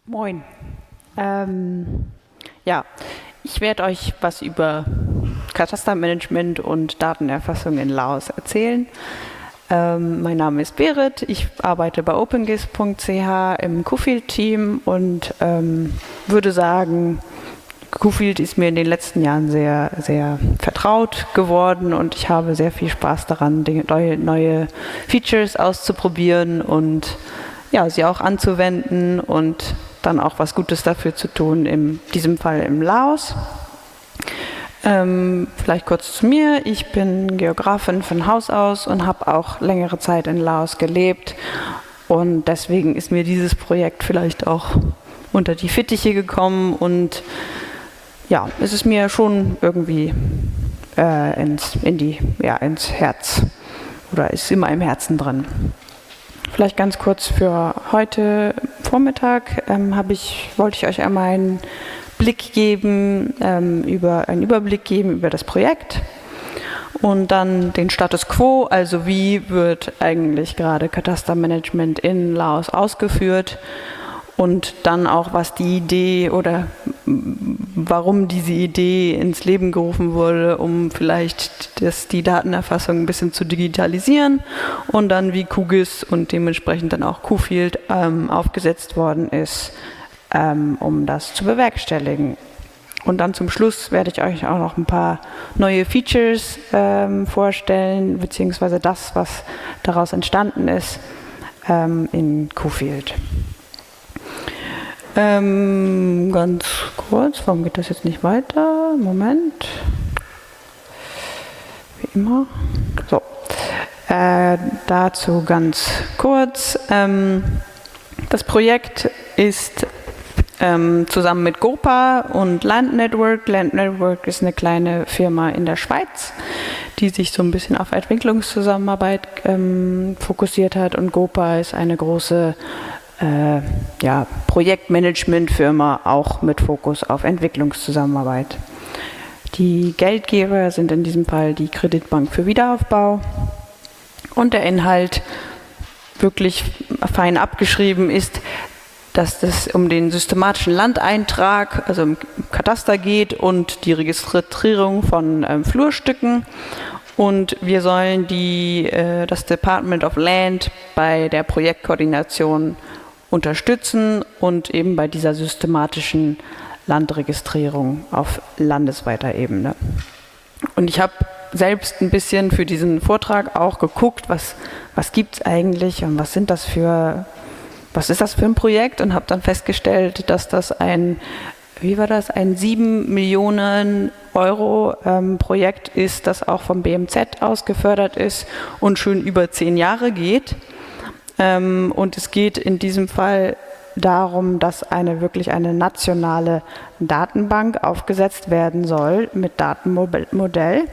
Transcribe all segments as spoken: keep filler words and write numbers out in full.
Moin. Ähm, ja, ich werde euch was über Katastermanagement und Datenerfassung in Laos erzählen. Ähm, mein Name ist Berit, ich arbeite bei OpenGIS punkt c h im Kuhfield-Team und ähm, würde sagen, Kuhfield ist mir in den letzten Jahren sehr, sehr vertraut geworden und ich habe sehr viel Spaß daran, neue, neue Features auszuprobieren und ja, sie auch anzuwenden und dann auch was Gutes dafür zu tun, in diesem Fall im Laos. Ähm, vielleicht kurz zu mir. Ich bin Geografin von Haus aus und habe auch längere Zeit in Laos gelebt. Und deswegen ist mir dieses Projekt vielleicht auch unter die Fittiche gekommen. Und ja, es ist mir schon irgendwie äh, ins, in die, ja, ins Herz oder ist immer im Herzen drin. Vielleicht ganz kurz für heute Vormittag ähm, habe ich, wollte ich euch einmal einen Blick geben, ähm, über, einen Überblick geben über das Projekt und dann den Status Quo, also wie wird eigentlich gerade Katastermanagement in Laos ausgeführt und dann auch, was die Idee oder warum diese Idee ins Leben gerufen wurde, um vielleicht das, die Datenerfassung ein bisschen zu digitalisieren und dann wie QGIS und dementsprechend dann auch Kuhfield ähm, aufgesetzt worden ist, ähm, um das zu bewerkstelligen. Und dann zum Schluss werde ich euch auch noch ein paar neue Features ähm, vorstellen, beziehungsweise das, was daraus entstanden ist ähm, in Kuhfield. Ähm, ganz kurz, warum geht das jetzt nicht weiter? Moment. Wie immer. So. Äh, dazu ganz kurz. Ähm, das Projekt ist ähm, zusammen mit GOPA und Land Network. Land Network ist eine kleine Firma in der Schweiz, die sich so ein bisschen auf Entwicklungszusammenarbeit ähm, fokussiert hat. Und GOPA ist eine große Äh, ja, Projektmanagementfirma, auch mit Fokus auf Entwicklungszusammenarbeit. Die Geldgeber sind in diesem Fall die Kreditbank für Wiederaufbau und der Inhalt wirklich fein abgeschrieben ist, dass es um den systematischen Landeintrag, also im Kataster geht und die Registrierung von ähm, Flurstücken. Und wir sollen die, äh, das Department of Land bei der Projektkoordination unterstützen und eben bei dieser systematischen Landregistrierung auf landesweiter Ebene. Und ich habe selbst ein bisschen für diesen Vortrag auch geguckt, was, was gibt es eigentlich und was sind das für, was ist das für ein Projekt und habe dann festgestellt, dass das ein, wie war das, ein sieben Millionen Euro ähm, Projekt ist, das auch vom B M Z aus gefördert ist und schon über zehn Jahre geht. Ähm, und es geht in diesem Fall darum, dass eine wirklich eine nationale Datenbank aufgesetzt werden soll mit Datenmodell.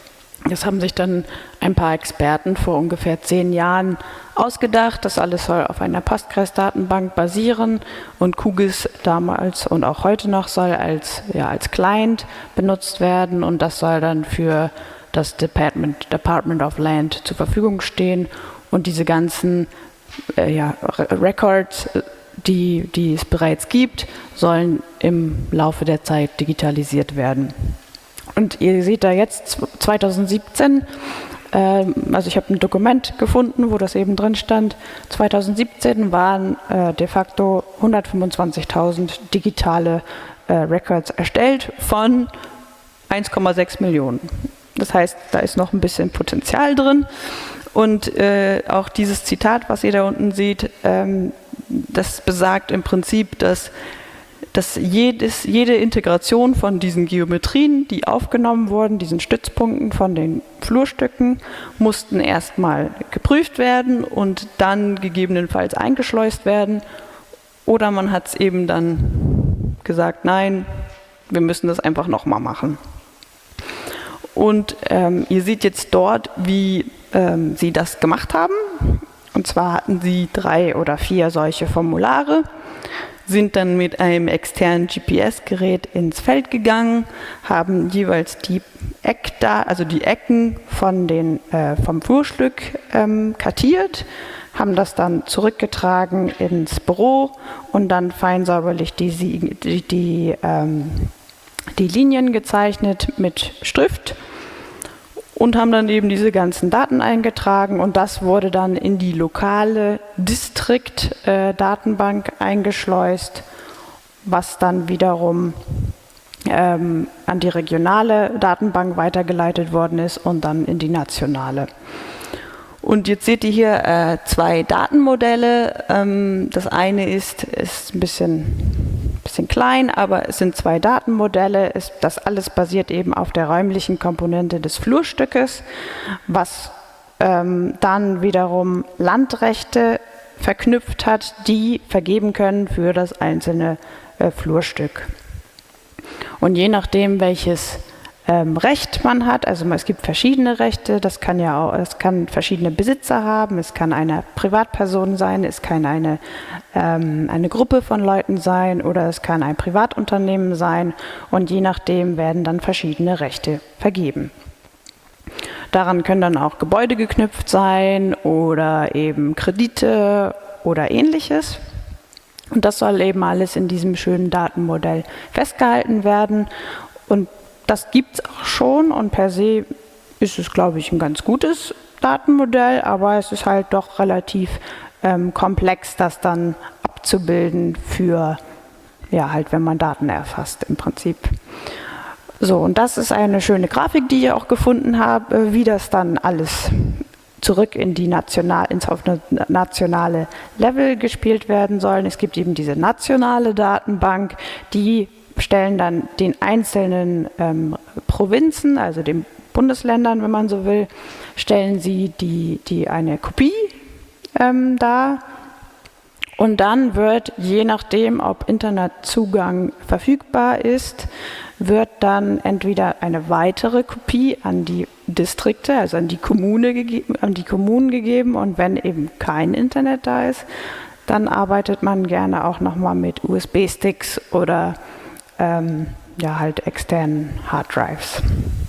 Das haben sich dann ein paar Experten vor ungefähr zehn Jahren ausgedacht. Das alles soll auf einer Postgres-Datenbank basieren und QGIS damals und auch heute noch soll als, ja, als Client benutzt werden und das soll dann für das Department, Department of Land zur Verfügung stehen und diese ganzen äh, ja, Records, die, die es bereits gibt, sollen im Laufe der Zeit digitalisiert werden. Und ihr seht da jetzt zwanzig siebzehn, äh, also ich habe ein Dokument gefunden, wo das eben drin stand, zwanzig siebzehn waren äh, de facto hundertfünfundzwanzigtausend digitale äh, Records erstellt von eins Komma sechs Millionen. Das heißt, da ist noch ein bisschen Potenzial drin. Und äh, auch dieses Zitat, was ihr da unten seht, ähm, das besagt im Prinzip, dass dass jedes, jede Integration von diesen Geometrien, die aufgenommen wurden, diesen Stützpunkten von den Flurstücken, mussten erstmal geprüft werden und dann gegebenenfalls eingeschleust werden. Oder man hat es eben dann gesagt, nein, wir müssen das einfach nochmal machen. Und ähm, ihr seht jetzt dort, wie ähm, sie das gemacht haben. Und zwar hatten sie drei oder vier solche Formulare. sind dann mit einem externen G P S-Gerät ins Feld gegangen, haben jeweils die Eckda also die Ecken von den, äh, vom Flurstück ähm, kartiert, haben das dann zurückgetragen ins Büro und dann fein säuberlich die, die, die, ähm, die Linien gezeichnet mit Stift und haben dann eben diese ganzen Daten eingetragen und das wurde dann in die lokale Distrikt-Datenbank äh, eingeschleust, was dann wiederum ähm, an die regionale Datenbank weitergeleitet worden ist und dann in die nationale. Und jetzt seht ihr hier äh, zwei Datenmodelle. Ähm, das eine ist, ist ein bisschen, bisschen klein, aber es sind zwei Datenmodelle. Es, das alles basiert eben auf der räumlichen Komponente des Flurstückes, was ähm, dann wiederum Landrechte verknüpft hat, die vergeben können für das einzelne äh, Flurstück. Und je nachdem, welches Ähm, Recht man hat, also es gibt verschiedene Rechte, das kann ja auch, es kann verschiedene Besitzer haben, es kann eine Privatperson sein, es kann eine, ähm, eine Gruppe von Leuten sein oder es kann ein Privatunternehmen sein und je nachdem werden dann verschiedene Rechte vergeben. Daran können dann auch Gebäude geknüpft sein oder eben Kredite oder ähnliches. Und das soll eben alles in diesem schönen Datenmodell festgehalten werden und das gibt es auch schon und per se ist es, glaube ich, ein ganz gutes Datenmodell, aber es ist halt doch relativ ähm, komplex, das dann abzubilden für, ja, halt, wenn man Daten erfasst im Prinzip. So, und das ist eine schöne Grafik, die ich auch gefunden habe, wie das dann alles zurück in die national, ins auf eine nationale Level gespielt werden soll. Es gibt eben diese nationale Datenbank, die stellen dann den einzelnen ähm, Provinzen, also den Bundesländern, wenn man so will, stellen sie die, die eine Kopie ähm, dar. Und dann wird, je nachdem, ob Internetzugang verfügbar ist, wird dann entweder eine weitere Kopie an die Distrikte, also an die Kommune gegeben, an die Kommunen gegeben. Und wenn eben kein Internet da ist, dann arbeitet man gerne auch nochmal mit U S B-Sticks oder Ähm, ja, halt externen Harddrives.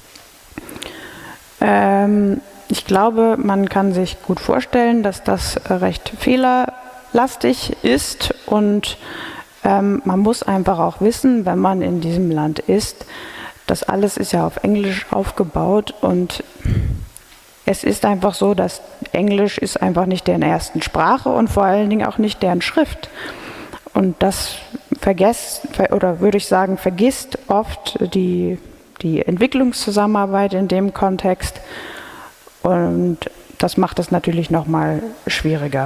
Ähm, ich glaube, man kann sich gut vorstellen, dass das recht fehlerlastig ist und ähm, man muss einfach auch wissen, wenn man in diesem Land ist, das alles ist ja auf Englisch aufgebaut und es ist einfach so, dass Englisch ist einfach nicht deren ersten Sprache und vor allen Dingen auch nicht deren Schrift. Und das vergesst, oder würde ich sagen, vergisst oft die, die Entwicklungszusammenarbeit in dem Kontext. Und das macht es natürlich nochmal schwieriger.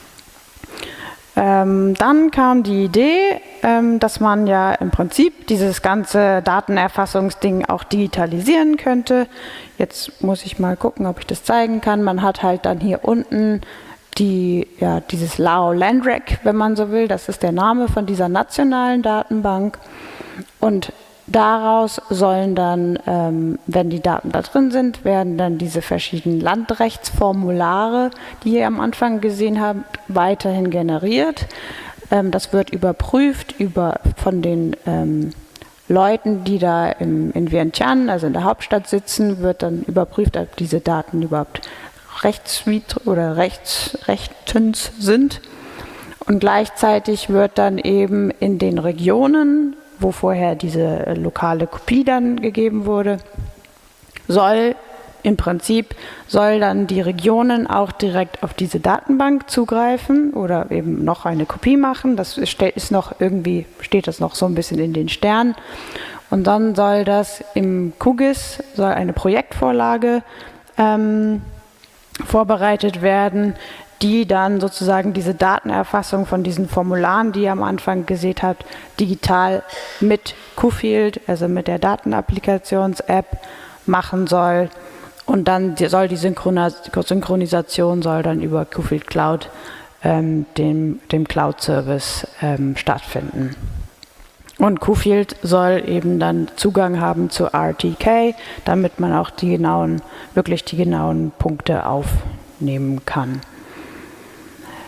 Ähm, dann kam die Idee, ähm, dass man ja im Prinzip dieses ganze Datenerfassungsding auch digitalisieren könnte. Jetzt muss ich mal gucken, ob ich das zeigen kann. Man hat halt dann hier unten Die, ja, dieses Lao Landrack, wenn man so will, das ist der Name von dieser nationalen Datenbank. Und daraus sollen dann, ähm, wenn die Daten da drin sind, werden dann diese verschiedenen Landrechtsformulare, die ihr am Anfang gesehen habt, weiterhin generiert. Ähm, das wird überprüft über, von den ähm, Leuten, die da im, in Vientiane, also in der Hauptstadt sitzen, wird dann überprüft, ob diese Daten überhaupt rechtswidrig oder rechts, rechtens sind. Und gleichzeitig wird dann eben in den Regionen, wo vorher diese lokale Kopie dann gegeben wurde, soll im Prinzip, soll dann die Regionen auch direkt auf diese Datenbank zugreifen oder eben noch eine Kopie machen. Das ist noch irgendwie, steht das noch so ein bisschen in den Sternen. Und dann soll das im QGIS, soll eine Projektvorlage ähm, vorbereitet werden, die dann sozusagen diese Datenerfassung von diesen Formularen, die ihr am Anfang gesehen habt, digital mit QField, also mit der Datenapplikations-App machen soll. Und dann soll die Synchronisation soll dann über QField Cloud, ähm, dem, dem Cloud-Service, ähm, stattfinden. Und QField soll eben dann Zugang haben zu R T K, damit man auch die genauen, wirklich die genauen Punkte aufnehmen kann.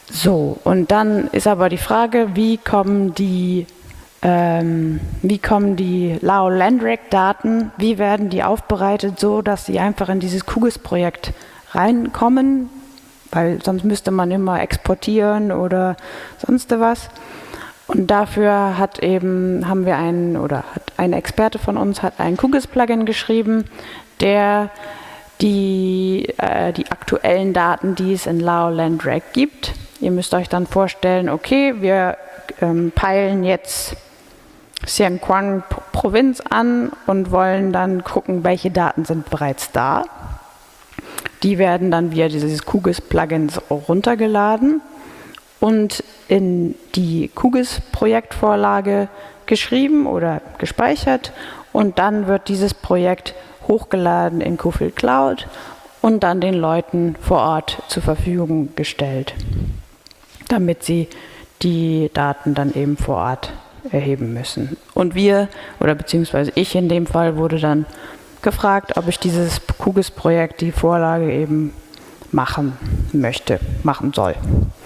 So, und dann ist aber die Frage, wie kommen die, ähm, wie kommen die Lao Landrack-Daten, wie werden die aufbereitet, so dass sie einfach in dieses QGIS-Projekt reinkommen, weil sonst müsste man immer exportieren oder sonst was. Und dafür hat eben, haben wir einen, oder hat ein Experte von uns hat ein QGIS-Plugin geschrieben, der die, äh, die aktuellen Daten, die es in Lao Landrack gibt. Ihr müsst euch dann vorstellen, okay, wir ähm, peilen jetzt Xian Quang Provinz an und wollen dann gucken, welche Daten sind bereits da. Die werden dann via dieses QGIS-Plugins runtergeladen und in die QGIS-Projektvorlage geschrieben oder gespeichert und dann wird dieses Projekt hochgeladen in Kuhfield Cloud und dann den Leuten vor Ort zur Verfügung gestellt, damit sie die Daten dann eben vor Ort erheben müssen. Und wir, oder beziehungsweise ich in dem Fall, wurde dann gefragt, ob ich dieses QGIS-Projekt, die Vorlage eben machen möchte, machen soll.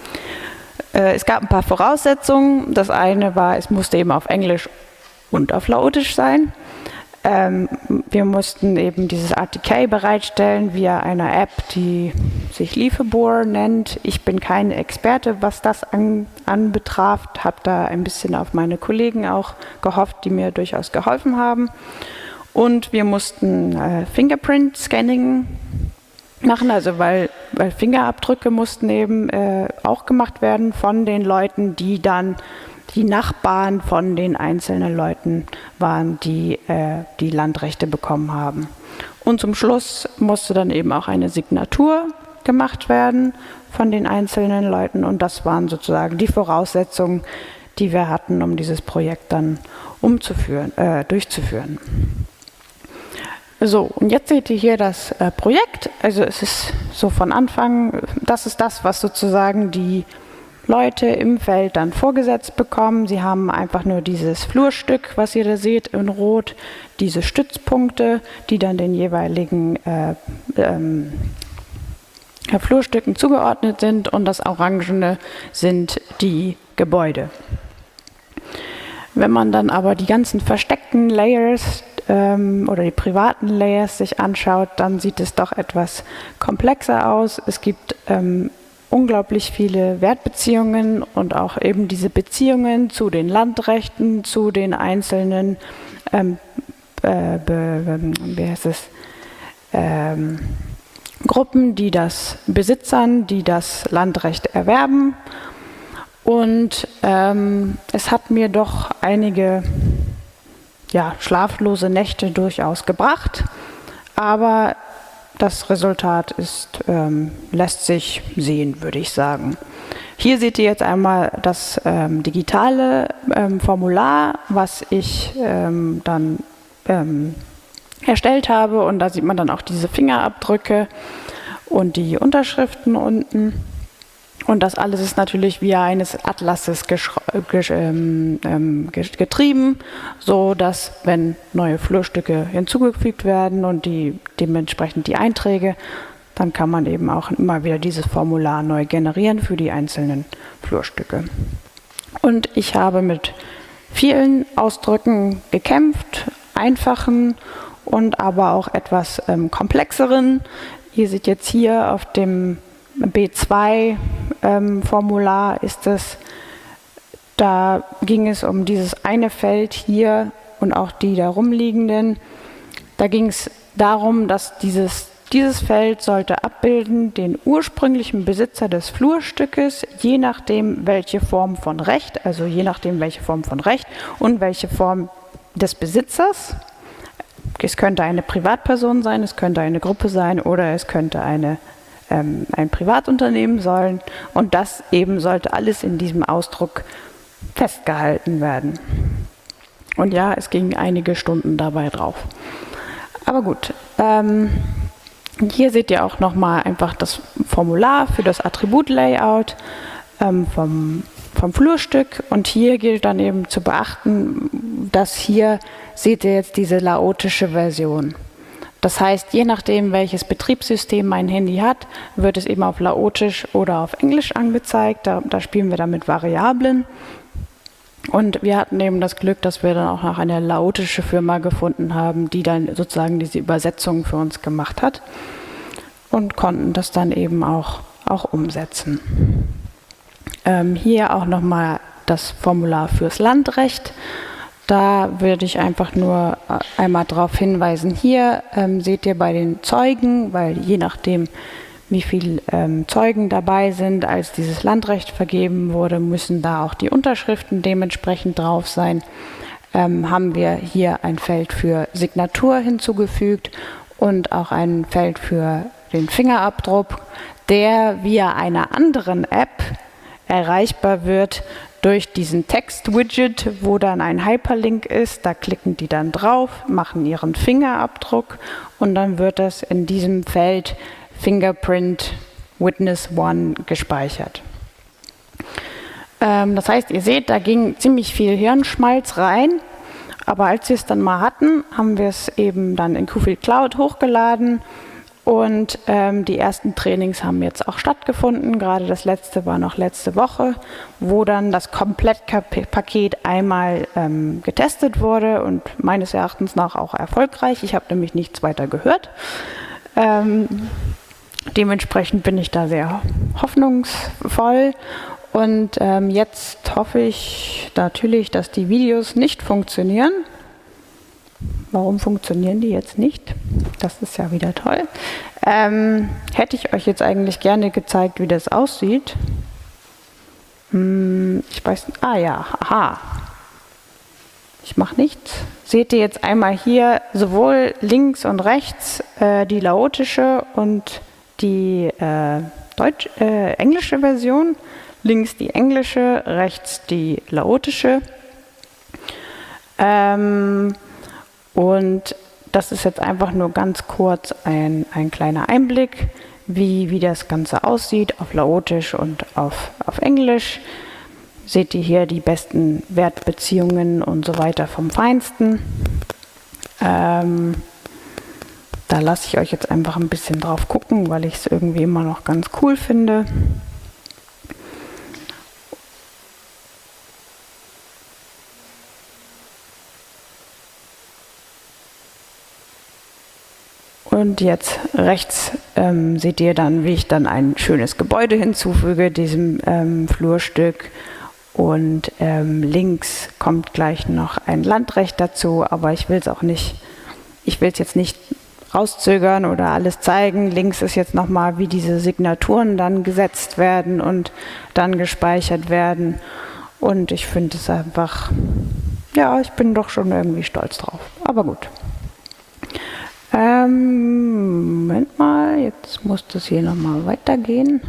Äh, es gab ein paar Voraussetzungen. Das eine war, es musste eben auf Englisch und auf Laotisch sein. Ähm, wir mussten eben dieses R T K bereitstellen via einer App, die sich Liefebohr nennt. Ich bin kein Experte, was das an, anbetraf, habe da ein bisschen auf meine Kollegen auch gehofft, die mir durchaus geholfen haben. Und wir mussten äh, Fingerprint-Scanning machen, also weil, weil Fingerabdrücke mussten eben äh, auch gemacht werden von den Leuten, die dann die Nachbarn von den einzelnen Leuten waren, die äh, die Landrechte bekommen haben. Und zum Schluss musste dann eben auch eine Signatur gemacht werden von den einzelnen Leuten und das waren sozusagen die Voraussetzungen, die wir hatten, um dieses Projekt dann umzuführen, äh, durchzuführen. So, und jetzt seht ihr hier das äh, Projekt. Also es ist so von Anfang, das ist das, was sozusagen die Leute im Feld dann vorgesetzt bekommen. Sie haben einfach nur dieses Flurstück, was ihr da seht in Rot, diese Stützpunkte, die dann den jeweiligen äh, ähm, Flurstücken zugeordnet sind und das Orangene sind die Gebäude. Wenn man dann aber die ganzen versteckten Layers ähm, oder die privaten Layers sich anschaut, dann sieht es doch etwas komplexer aus. Es gibt ähm, unglaublich viele Wertbeziehungen und auch eben diese Beziehungen zu den Landrechten, zu den einzelnen ähm, äh, be, wie heißt es, ähm, Gruppen, die das Besitzern, die das Landrecht erwerben. Und ähm, es hat mir doch einige ja, schlaflose Nächte durchaus gebracht, aber das Resultat ist, ähm, lässt sich sehen, würde ich sagen. Hier seht ihr jetzt einmal das ähm, digitale ähm, Formular, was ich ähm, dann ähm, erstellt habe. Und da sieht man dann auch diese Fingerabdrücke und die Unterschriften unten. Und das alles ist natürlich via eines Atlases getrieben, so dass, wenn neue Flurstücke hinzugefügt werden und die, dementsprechend die Einträge, dann kann man eben auch immer wieder dieses Formular neu generieren für die einzelnen Flurstücke. Und ich habe mit vielen Ausdrücken gekämpft, einfachen und aber auch etwas ähm, komplexeren. Ihr seht jetzt hier auf dem B zwei ähm, Formular ist es, da ging es um dieses eine Feld hier und auch die darum liegenden. Da ging es darum, dass dieses, dieses Feld sollte abbilden den ursprünglichen Besitzer des Flurstückes, je nachdem welche Form von Recht, also je nachdem welche Form von Recht und welche Form des Besitzers. Es könnte eine Privatperson sein, es könnte eine Gruppe sein oder es könnte eine ein Privatunternehmen sollen und das eben sollte alles in diesem Ausdruck festgehalten werden. Und ja, es ging einige Stunden dabei drauf. Aber gut, ähm, hier seht ihr auch nochmal einfach das Formular für das Attribut-Layout ähm, vom, vom Flurstück und hier gilt dann eben zu beachten, dass hier seht ihr jetzt diese laotische Version. Das heißt, je nachdem, welches Betriebssystem mein Handy hat, wird es eben auf Laotisch oder auf Englisch angezeigt. Da, da spielen wir dann mit Variablen. Und wir hatten eben das Glück, dass wir dann auch noch eine laotische Firma gefunden haben, die dann sozusagen diese Übersetzung für uns gemacht hat und konnten das dann eben auch, auch umsetzen. Ähm, hier auch nochmal das Formular fürs Landrecht. Da würde ich einfach nur einmal darauf hinweisen, hier ähm, seht ihr bei den Zeugen, weil je nachdem, wie viele ähm, Zeugen dabei sind, als dieses Landrecht vergeben wurde, müssen da auch die Unterschriften dementsprechend drauf sein. Ähm, haben wir hier ein Feld für Signatur hinzugefügt und auch ein Feld für den Fingerabdruck, der via einer anderen App erreichbar wird durch diesen Text-Widget, wo dann ein Hyperlink ist. Da klicken die dann drauf, machen ihren Fingerabdruck und dann wird das in diesem Feld Fingerprint Witness One gespeichert. Ähm, das heißt, ihr seht, da ging ziemlich viel Hirnschmalz rein, aber als wir es dann mal hatten, haben wir es eben dann in QField Cloud hochgeladen und ähm, die ersten Trainings haben jetzt auch stattgefunden. Gerade das letzte war noch letzte Woche, wo dann das Komplettpaket einmal ähm, getestet wurde und meines Erachtens nach auch erfolgreich. Ich habe nämlich nichts weiter gehört. Ähm, Dementsprechend bin ich da sehr hoffnungsvoll und ähm, jetzt hoffe ich natürlich, dass die Videos nicht funktionieren. Warum funktionieren die jetzt nicht? Das ist ja wieder toll. Ähm, hätte ich euch jetzt eigentlich gerne gezeigt, wie das aussieht. Hm, ich weiß nicht. Ah ja, aha. Ich mache nichts. Seht ihr jetzt einmal hier sowohl links und rechts äh, die laotische und die äh, Deutsch, äh, englische Version, links die englische, rechts die laotische. Ähm, und das ist jetzt einfach nur ganz kurz ein, ein kleiner Einblick, wie, wie das Ganze aussieht auf Laotisch und auf, auf Englisch. Seht ihr hier die besten Wertbeziehungen und so weiter vom Feinsten. Ähm, Da lasse ich euch jetzt einfach ein bisschen drauf gucken, weil ich es irgendwie immer noch ganz cool finde. Und jetzt rechts ähm, seht ihr dann, wie ich dann ein schönes Gebäude hinzufüge, diesem ähm, Flurstück. Und ähm, links kommt gleich noch ein Landrecht dazu, aber ich will es auch nicht, ich will es jetzt nicht rauszögern oder alles zeigen. Links ist jetzt nochmal, wie diese Signaturen dann gesetzt werden und dann gespeichert werden. Und ich finde es einfach, ja, ich bin doch schon irgendwie stolz drauf. Aber gut. Ähm, Moment mal, jetzt muss das hier nochmal weitergehen.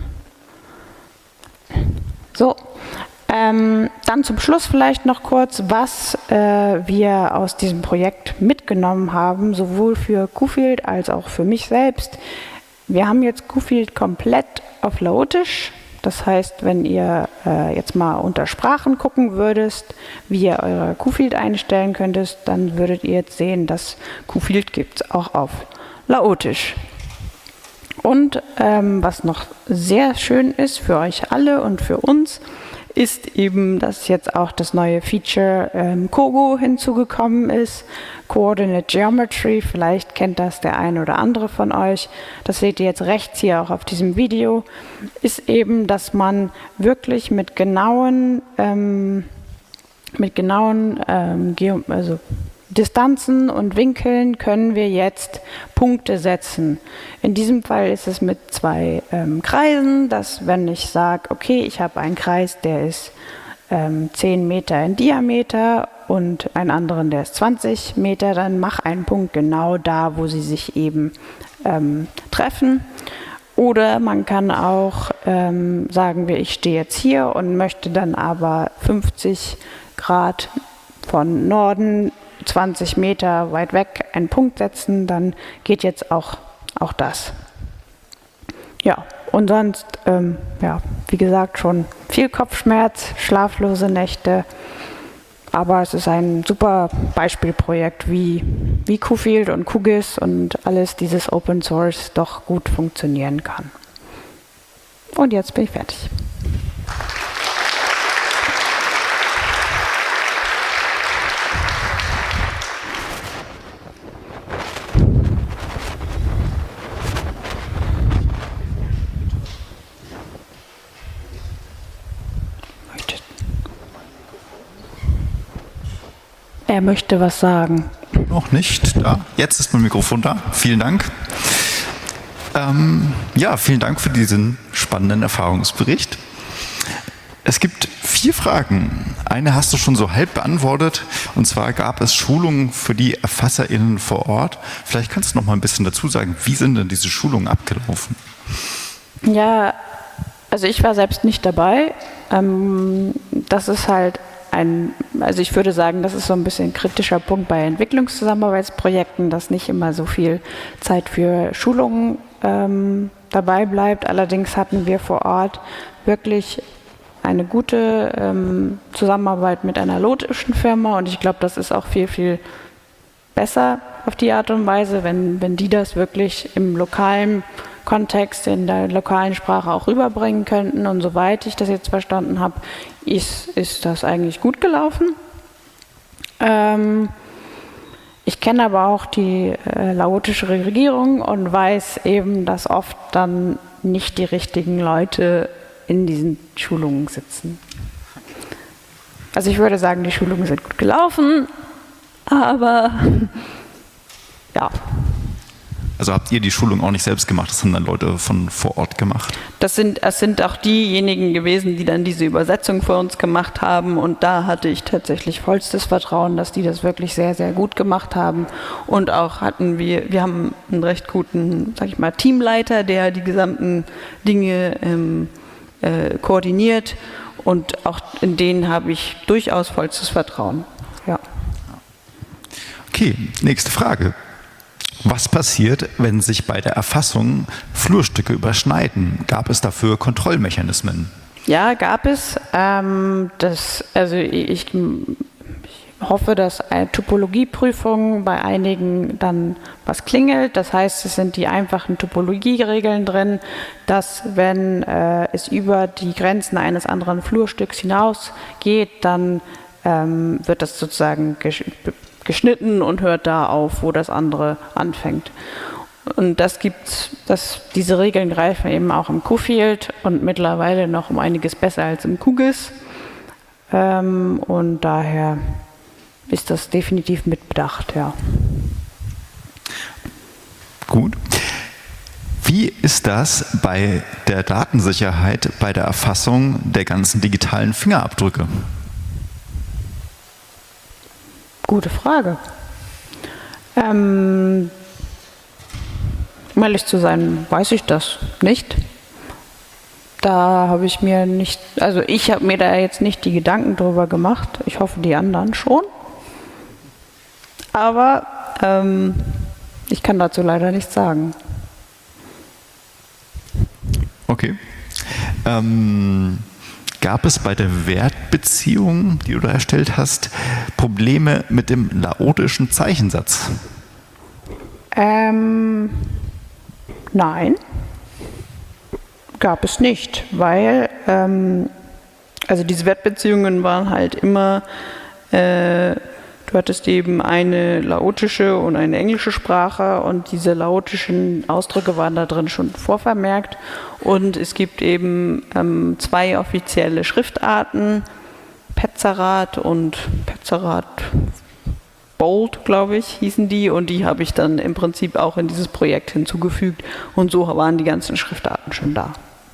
So. Ähm, dann zum Schluss vielleicht noch kurz, was äh, wir aus diesem Projekt mitgenommen haben, sowohl für QField als auch für mich selbst. Wir haben jetzt QField komplett auf Laotisch. Das heißt, wenn ihr äh, jetzt mal unter Sprachen gucken würdet, wie ihr eure QField einstellen könntet, dann würdet ihr jetzt sehen, dass QField gibt es auch auf Laotisch. Und ähm, was noch sehr schön ist für euch alle und für uns, ist eben, dass jetzt auch das neue Feature ähm, Kogo hinzugekommen ist, Coordinate Geometry, vielleicht kennt das der eine oder andere von euch, das seht ihr jetzt rechts hier auch auf diesem Video, ist eben, dass man wirklich mit genauen, ähm, mit genauen ähm, Geo also Distanzen und Winkeln können wir jetzt Punkte setzen. In diesem Fall ist es mit zwei ähm, Kreisen, dass wenn ich sage, okay, ich habe einen Kreis, der ist ähm, zehn Meter in Diameter und einen anderen, der ist zwanzig Meter, dann mach einen Punkt genau da, wo sie sich eben ähm, treffen. Oder man kann auch ähm, sagen, wir, ich stehe jetzt hier und möchte dann aber fünfzig Grad von Norden zwanzig Meter weit weg einen Punkt setzen, dann geht jetzt auch, auch das. Ja, und sonst, ähm, ja, wie gesagt, schon viel Kopfschmerz, schlaflose Nächte, aber es ist ein super Beispielprojekt, wie, wie QField und QGIS und alles dieses Open Source doch gut funktionieren kann. Und jetzt bin ich fertig. Er möchte was sagen. Noch nicht. Da. Jetzt ist mein Mikrofon da. Vielen Dank. Ähm, ja, vielen Dank für diesen spannenden Erfahrungsbericht. Es gibt vier Fragen. Eine hast du schon so halb beantwortet. Und zwar gab es Schulungen für die ErfasserInnen vor Ort. Vielleicht kannst du noch mal ein bisschen dazu sagen, wie sind denn diese Schulungen abgelaufen? Ja, also ich war selbst nicht dabei. Ähm, das ist halt ein, also ich würde sagen, das ist so ein bisschen ein kritischer Punkt bei Entwicklungszusammenarbeitsprojekten, dass nicht immer so viel Zeit für Schulungen ähm, dabei bleibt. Allerdings hatten wir vor Ort wirklich eine gute ähm, Zusammenarbeit mit einer lotischen Firma und ich glaube, das ist auch viel, viel besser auf die Art und Weise, wenn, wenn die das wirklich im lokalen Kontext, in der lokalen Sprache auch rüberbringen könnten. Und soweit ich das jetzt verstanden habe, ist, ist das eigentlich gut gelaufen. Ähm, ich kenne aber auch die äh, laotische Regierung und weiß eben, dass oft dann nicht die richtigen Leute in diesen Schulungen sitzen. Also ich würde sagen, die Schulungen sind gut gelaufen, aber ja. Also habt ihr die Schulung auch nicht selbst gemacht, das haben dann Leute von vor Ort gemacht? Das sind, das sind auch diejenigen gewesen, die dann diese Übersetzung für uns gemacht haben und da hatte ich tatsächlich vollstes Vertrauen, dass die das wirklich sehr, sehr gut gemacht haben und auch hatten wir, wir haben einen recht guten, sag ich mal, Teamleiter, der die gesamten Dinge ähm, äh, koordiniert und auch in denen habe ich durchaus vollstes Vertrauen. Ja. Okay, nächste Frage. Was passiert, wenn sich bei der Erfassung Flurstücke überschneiden? Gab es dafür Kontrollmechanismen? Ja, gab es. Ähm, das, also ich, ich hoffe, dass eine Topologieprüfung bei einigen dann was klingelt. Das heißt, es sind die einfachen Topologieregeln drin, dass wenn äh, es über die Grenzen eines anderen Flurstücks hinausgeht, dann ähm, wird das sozusagen geschnitten und hört da auf, wo das andere anfängt. Und das gibt's, das, diese Regeln greifen eben auch im QField und mittlerweile noch um einiges besser als im QGIS. Ähm, und daher ist das definitiv mit Bedacht, ja. Gut. Wie ist das bei der Datensicherheit, bei der Erfassung der ganzen digitalen Fingerabdrücke? Gute Frage. Ähm, um ehrlich zu sein, weiß ich das nicht. Da habe ich mir nicht, also ich habe mir da jetzt nicht die Gedanken drüber gemacht. Ich hoffe, die anderen schon. Aber ähm, ich kann dazu leider nichts sagen. Okay. Ähm, gab es bei der Wertbeziehung, die du da erstellt hast, Probleme mit dem laotischen Zeichensatz? Ähm, nein, gab es nicht, weil ähm, also diese Wertbeziehungen waren halt immer, äh, du hattest eben eine laotische und eine englische Sprache und diese laotischen Ausdrücke waren da drin schon vorvermerkt und es gibt eben ähm, zwei offizielle Schriftarten, Petzerat und Petzerat Bold, glaube ich, hießen die und die habe ich dann im Prinzip auch in dieses Projekt hinzugefügt und so waren die ganzen Schriftarten schon da.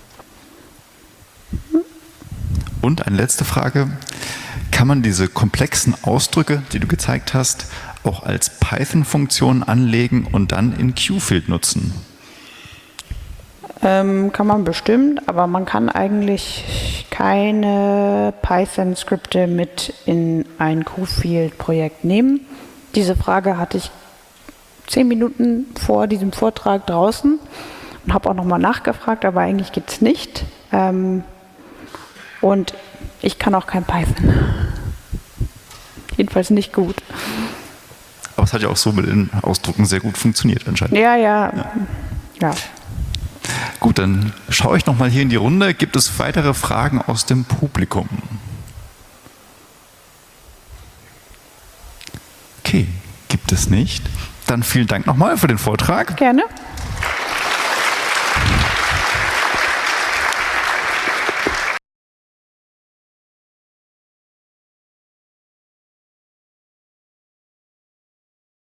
Hm. Und eine letzte Frage. Kann man diese komplexen Ausdrücke, die du gezeigt hast, auch als Python-Funktion anlegen und dann in QField nutzen? Ähm, kann man bestimmt, aber man kann eigentlich keine Python-Skripte mit in ein QField-Projekt nehmen. Diese Frage hatte ich zehn Minuten vor diesem Vortrag draußen und habe auch nochmal nachgefragt, aber eigentlich geht es nicht. Ähm, und ich kann auch kein Python. Jedenfalls nicht gut. Aber es hat ja auch so mit den Ausdrucken sehr gut funktioniert anscheinend. Ja, ja. ja. ja. Gut, dann schaue ich nochmal hier in die Runde. Gibt es weitere Fragen aus dem Publikum? Okay, gibt es nicht. Dann vielen Dank nochmal für den Vortrag. Gerne.